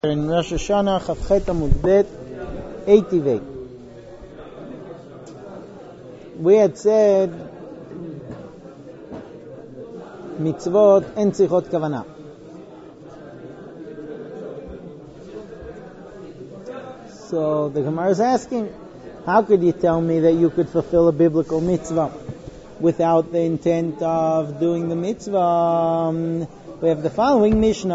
In Rosh Hashanah, Chavchet Amud Bet, 88. We had said mitzvot en tzrichot kavanah. So the Gemara is asking, how could you tell me that you could fulfill a biblical mitzvah without the intent of doing the mitzvah? We have the following Mishnah: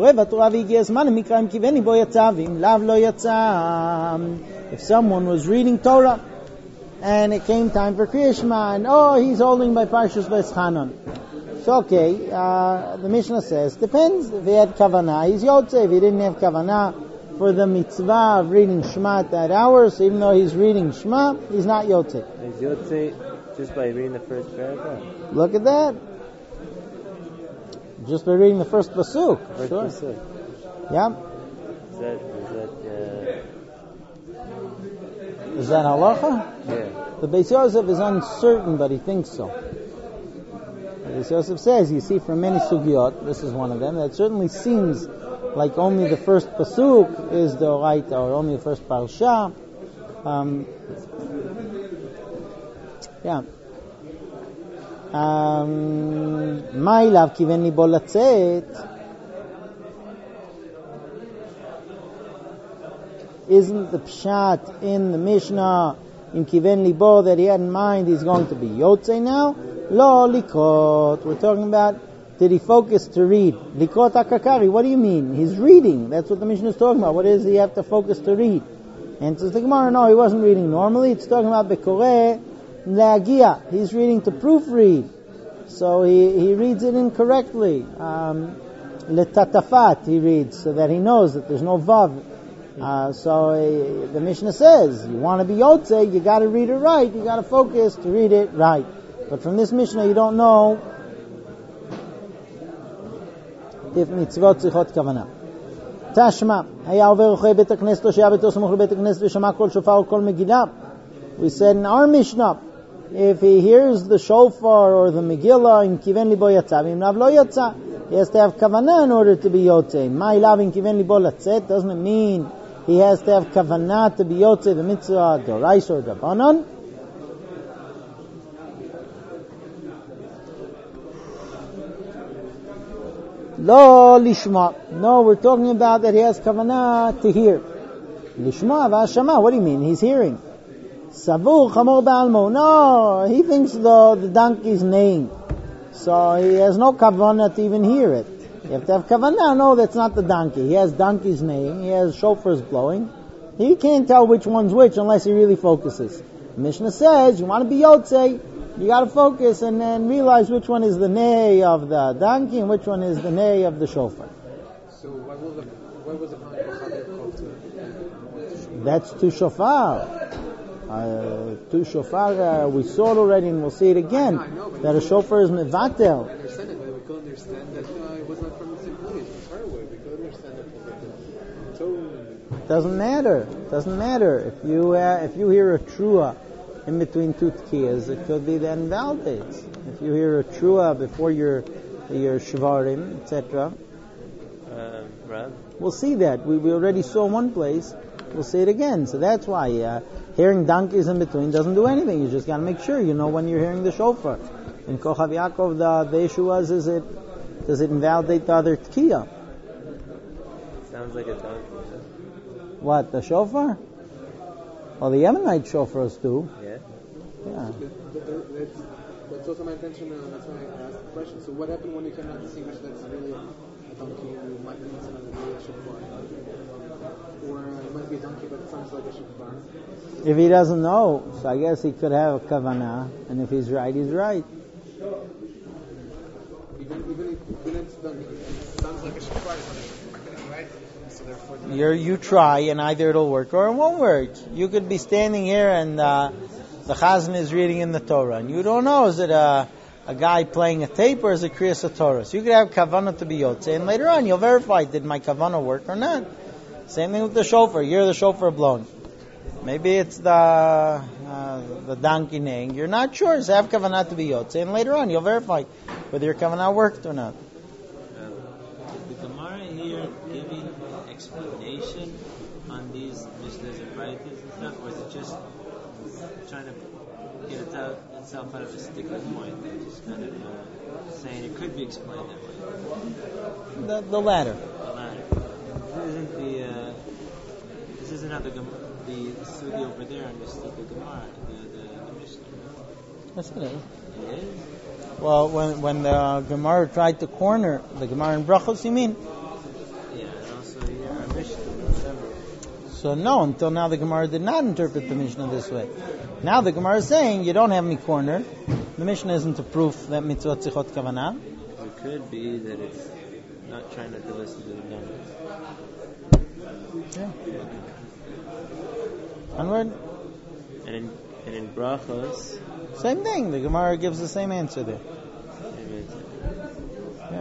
if someone was reading Torah and it came time for Kriya Shema, and he's holding by Parshas V'eschanan. So the Mishnah says, depends. If he had kavanah, he's yotze. If he didn't have kavanah for the mitzvah of reading Shema at that hour, so even though he's reading Shema, he's not yotze. He's yotze just by reading the first paragraph. Look at that. Just by reading the first pasuk. Pasuk. Yeah. Is that halacha? Yeah. The Beis Yosef is uncertain, but he thinks so. The Beis Yosef says, you see from many sugyot, this is one of them, that certainly seems like only the first pasuk is the oraita, or only the first parsha. Yeah. מה אליו כיוון ליבו לצאת? Isn't the pshat in the Mishnah in כיוון ליבו that he had in mind he's going to be yotze now? Lo likot. We're talking about, did he focus to read? Likot hakakari. What do you mean? He's reading. That's what the Mishnah is talking about. What does he have to focus to read? And says the Gemara, no, he wasn't reading normally. It's talking about bekoreh Lagia. He's reading to proofread. So he reads it incorrectly. Letatafat he reads, so that he knows that there's no vav. So the Mishnah says, you want to be yotze, you got to read it right. You got to focus to read it right. But from this Mishnah, you don't know if mitzvot tzrichot kavanah. Tashma, היה עובר רוחי בית הכנסת או שהיה ביתו סמוך לבית הכנסת ושמע כל שופר או כל מגילה. We said in our Mishnah, if he hears the shofar or the Megillah in kiven libo yatsa, v'imnav lo yatsa, he has to have kavanah in order to be yotze. Ma ilav in kiven libo latzet doesn't it mean he has to have kavanah to be yotze the mitzvah dorais or dabanan? Lo lishma. No, we're talking about that he has kavanah to hear. Lishma v'ashama. What do you mean? He's hearing. Savur chamor ba'almo. No, he thinks the donkey's neighing. So he has no kavanah to even hear it. You have to have kavanah. No, that's not the donkey. He has donkeys neighing. He has shofars blowing. He can't tell which one's which unless he really focuses. Mishnah says, you want to be yotze, you got to focus and then realize which one is the neigh of the donkey and which one is the neigh of the shofar. So why was the called to? That's tu shofar. Tu shofar, we saw it already and we'll see it again. That a shofar is mevatel. I understand it, but we could understand that it was not from the same place. It's far away. We could understand that it was Doesn't matter. If you hear a trua in between two tkiyas, it could be that invalidates. If you hear a trua before your shvarim, etc. We'll see that. We already saw one place. We'll see it again. So that's why hearing donkeys in between doesn't do anything. You just got to make sure you know when you're hearing the shofar. In Kochav Yaakov, the issue was, does it invalidate the other tkiyah? Sounds like a donkey. What, the shofar? Well, the Yemenite shofars do. Yeah. That's also my intention, that's why I asked the question. So what happened when you cannot distinguish that's really a donkey and you might be really a shofar? Or it might be a donkey but it sounds like a shofar? If he doesn't know, so I guess he could have a kavanah, and if he's right, he's right. Even if it's donkey, it sounds like a shofar, right? So therefore... You try, and either it'll work or it won't work. You could be standing here and the chazan is reading in the Torah, and you don't know, is it a guy playing a tape or is it Kriyas Torah? So you could have kavanah to be yotze, and later on you'll verify, did my kavanah work or not? Same thing with the shofar. You hear the shofar blowing. Maybe it's the donkey neighing. You're not sure. So have kavanah to be yotze, and later on you'll verify whether your kavanah worked or not. The Gemara here giving explanation explanation on these Mishnahs and Braitas and stuff, or is it just trying to get itself out of a sticky point? They're just kind of saying it could be explained that way. The latter. The latter. This isn't how the studio over there understood the Gemara, the Mishnah. Yes, it is. It is? Well, when the Gemara tried to corner the Gemara in Brachos, you mean? Yeah, and also here our Mishnah. So no, until now the Gemara did not interpret the Mishnah this way. Now the Gemara is saying, you don't have me cornered. The Mishnah isn't a proof that mitzvot tzrichot kavanah. It could be that it's not trying to listen to the numbers. Yeah. Onward. And in Brachos, Same thing. The Gemara gives the same answer there. Yeah.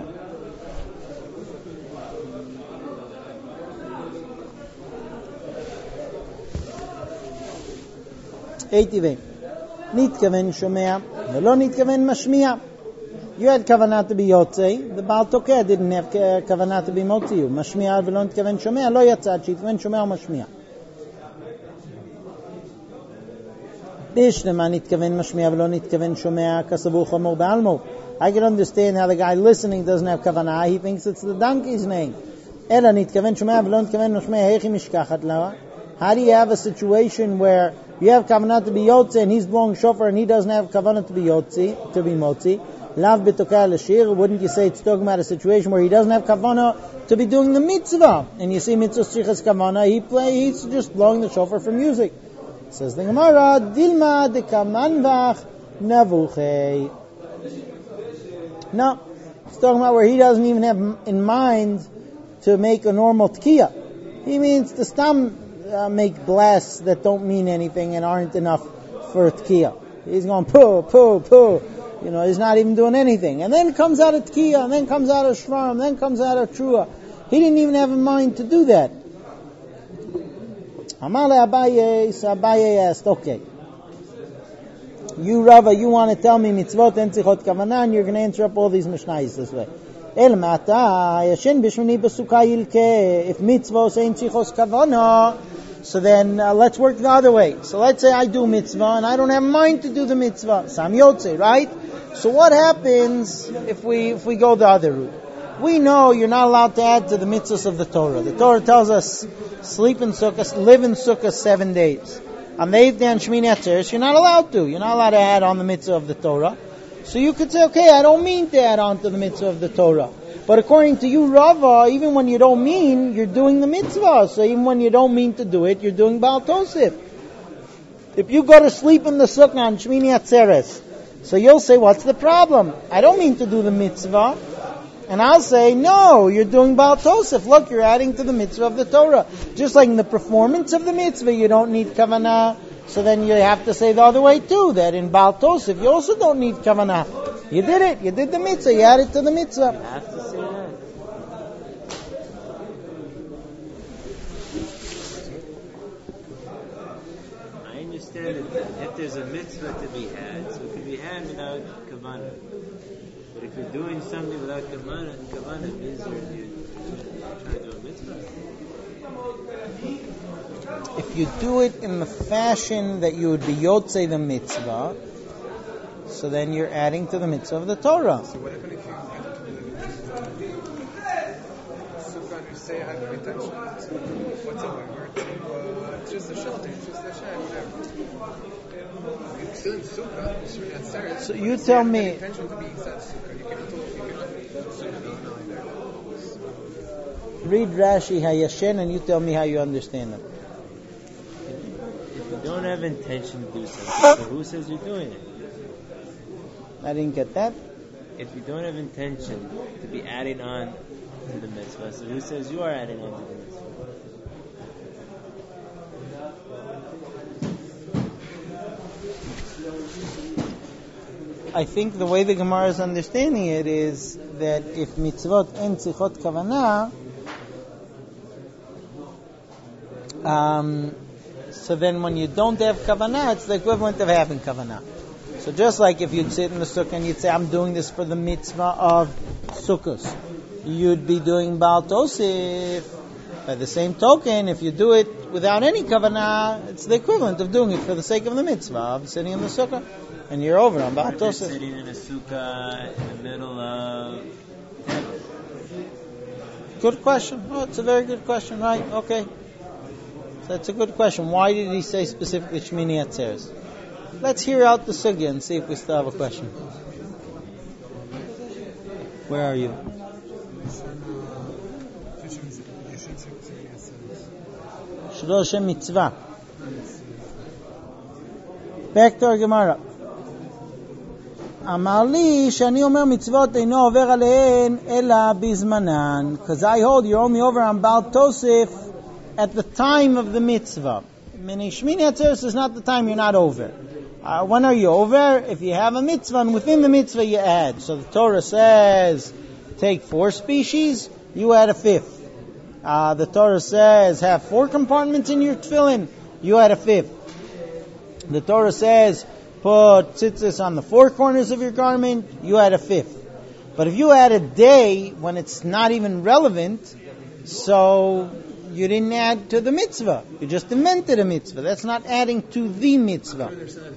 80. Nitkaven shomea, velo nitkaven mashmiya. You had kavanah to be yotzei. The Baal Tokeh didn't have kavanah to be motziu. Mashmiya velo nitkaven shomea, lo yatzad shitkaven shomea o mashmiya. Bishnema nitkaven mashmiya velo nitkaven shomea kasavu chamor ba'almo. I can understand how the guy listening doesn't have kavanah. He thinks it's the donkey's name. Ela nitkaven shomea velo nitkaven mashmiya heichi mishkachat lawa. How do you have a situation where you have kavanah to be yotzi and he's blowing shofar and he doesn't have kavanah to be yotzi, to be motzi? Lav b'tokah l'shir. Wouldn't you say it's talking about a situation where he doesn't have kavanah to be doing the mitzvah? And you see mitzvah strichas kavanah, he's just blowing the shofar for music. Says the Gemara, Dilma de kamanvach navuchei. No, it's talking about where he doesn't even have in mind to make a normal tkiyah. He means to stam make blasts that don't mean anything and aren't enough for a tkiyah. He's going poo, poo, poo. You know, he's not even doing anything. And then comes out a tkiyah, and then comes out a shvarm, then comes out a trua. He didn't even have in mind to do that. Amale Abaye, so Abaye asked, okay, you Rava, you want to tell me mitzvot en tzrichot kavanah, and you're going to answer up all these mishnayos this way. El mata yashin b'shmini b'sukkah yilke. If mitzvot en tzrichos kavanah, so then let's work the other way. So let's say I do mitzvah and I don't have mind to do the mitzvah. Sam yotze, right? So what happens if we go the other route? We know you're not allowed to add to the mitzvahs of the Torah. The Torah tells us sleep in sukkah, live in sukkah 7 days. On the 8th day on Shmini Atzeres, you're not allowed to. You're not allowed to add on the mitzvah of the Torah. So you could say, okay, I don't mean to add on to the mitzvah of the Torah. But according to you, Rava, even when you don't mean, you're doing the mitzvah. So even when you don't mean to do it, you're doing Baal Tosif. If you go to sleep in the sukkah on Shmini Atzeres, so you'll say, what's the problem? I don't mean to do the mitzvah. And I'll say, no, you're doing Baal Tosif. Look, you're adding to the mitzvah of the Torah. Just like in the performance of the mitzvah, you don't need kavanah. So then you have to say the other way too, that in Baal Tosif, you also don't need kavanah. You did it. You did the mitzvah. You added to the mitzvah. You have to say that. I understand that if there's a mitzvah to be had, so it can be had without kavanah. But if you're doing something without kavanah means you're trying to do a mitzvah. If you do it in the fashion that you would be yotzei the mitzvah, so then you're adding to the mitzvah of the Torah. So what happened if you sukkah and you say I have no intention? So what's up? It's just a shelter, it's just a shed, whatever. You're still in sukkah, Shmini Atzeres. So you tell me. Intention to be inside sukkah. You cannot sukkah doesn't know either. Read Rashi Hayashen and you tell me how you understand it. If you don't have intention to do something, so who says you're doing it? I didn't get that. If you don't have intention to be adding on to the mitzvah, so who says you are adding on to the mitzvah? I think the way the Gemara is understanding it is that if mitzvot en tzrichot kavanah, so then when you don't have kavanah, it's the equivalent of having kavanah. So just like if you'd sit in the sukkah and you'd say, I'm doing this for the mitzvah of sukkahs, you'd be doing Baal Tosif. By the same token, if you do it without any kavanah, it's the equivalent of doing it for the sake of the mitzvah, of sitting in the sukkah, and you're over on Baal If you're Tosef. sitting in a sukkah in the middle of... Good question. Oh, it's a very good question, right? Okay. So that's a good question. Why did he say specifically Shmini Atzeres? Let's hear out the sugya and see if we still have a question. Where are you? Shlosh mitzvah. Back to our Gemara. אמר לי שאני אומר מצוות אינו עובר עליהן אלא בזמנן, because I hold you're only over on Baal Tosef at the time of the mitzvah. Meaning Shmini Atzeres is not the time you're not over. When are you over? If you have a mitzvah, and within the mitzvah you add. So the Torah says take 4 species, you add a 5th. The Torah says have 4 compartments in your tefillin, you add a 5th. The Torah says put tzitzis on the 4 corners of your garment, you add a 5th. But if you add a day when it's not even relevant, so you didn't add to the mitzvah. You just invented a mitzvah. That's not adding to the mitzvah.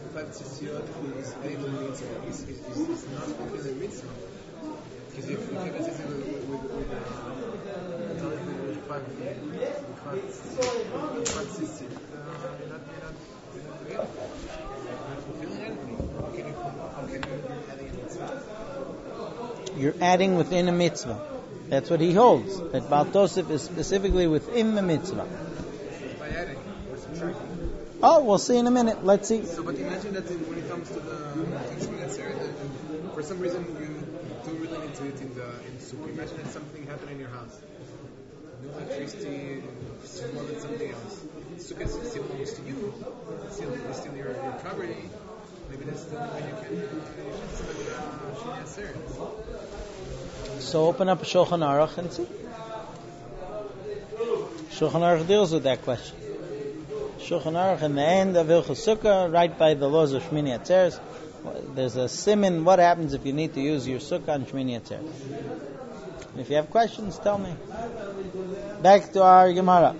You're adding within a mitzvah. That's what he holds. That Baal Tosef is specifically within the mitzvah. By adding or subtracting. Oh, we'll see in a minute. Let's see. So, but imagine that when it comes to the for some reason you don't really need to it in sukkah. Imagine that something happened in your house. No electricity, swallowed something else. Sukkah still belongs to you. It's still your property. Maybe that's the only way you can spend Shmini Atzeres. So open up Shulchan Aruch and see. Shulchan Aruch deals with that question. Shulchan Aruch in the end of Hilchos Sukkah, right by the laws of Shmini Atzeres, there's a siman. What happens if you need to use your sukkah on Shmini Atzeres? If you have questions, tell me. Back to our Gemara.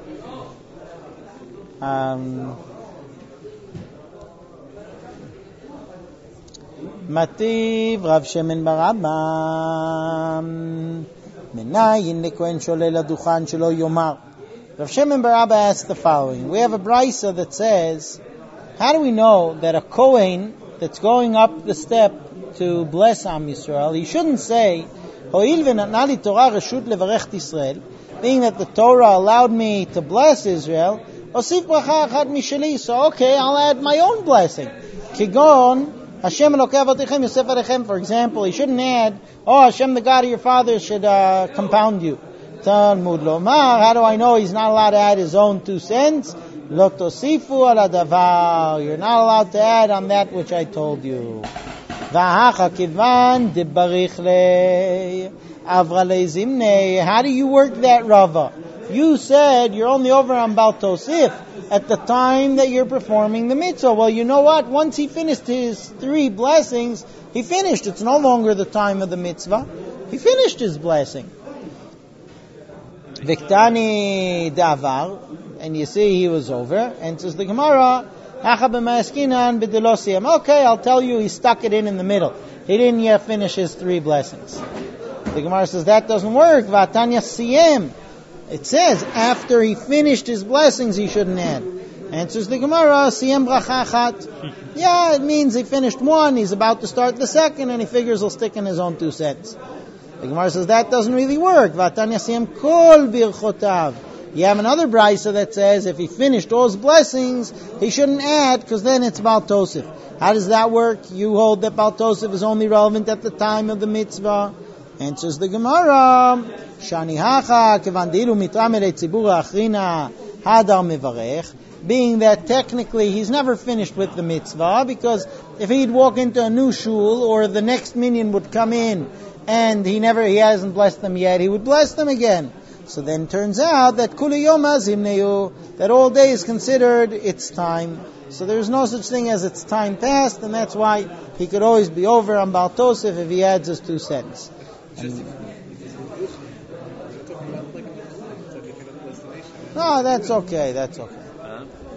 Mativ Rav Shemen bar Abba Menayin lekuen sholela duchan shelo yomar. Rav Shemen bar Abba asked the following. We have a brisa that says, how do we know that a Kohen that's going up the step to bless Am Yisrael, he shouldn't say, Ho'il v'natna li Torah reshut levarech Yisrael, being that the Torah allowed me to bless Israel, osif bracha achat misheli, so okay, I'll add my own blessing. Kigon Hashem Elokei Avotechem Yosef Alechem, for example, he shouldn't add, oh, Hashem, the God of your fathers, should compound you. Talmud Lomar, how do I know he's not allowed to add his own 2 cents? Lo tosifu ala davar, you're not allowed to add on that which I told you. V'hacha kivan debarich le avra le zimne, how do you work that, Rava? You said you're only over on Baal Tosef at the time that you're performing the mitzvah. Well, you know what? Once he finished his 3 blessings, he finished. It's no longer the time of the mitzvah. He finished his blessing. Viktani davar, and you see he was over. And says the Gemara, okay, I'll tell you, he stuck it in the middle. He didn't yet finish his 3 blessings. The Gemara says that doesn't work. Vatanya siyem. It says after he finished his blessings, he shouldn't add. Answers the Gemara, siyem bracha achat. Yeah, it means he finished 1, he's about to start the 2nd, and he figures he'll stick in his own 2 cents. The Gemara says that doesn't really work. Vatanya siyem kol birchotav. You have another brisa that says if he finished all his blessings, he shouldn't add, because then it's Baal Tosef. How does that work? You hold that Baal Tosef is only relevant at the time of the mitzvah. Answers the Gemara, Shani hacha kevandilu mitramele tzibur achrina hadar mevarech, being that technically he's never finished with the mitzvah, because if he'd walk into a new shul or the next minyan would come in and he hasn't blessed them yet, he would bless them again. So then turns out that kuli yom azimneu, that all day is considered its time. So there's no such thing as its time passed, and that's why he could always be over on Baal Tosef if he adds his 2 cents. No, that's okay. That's okay.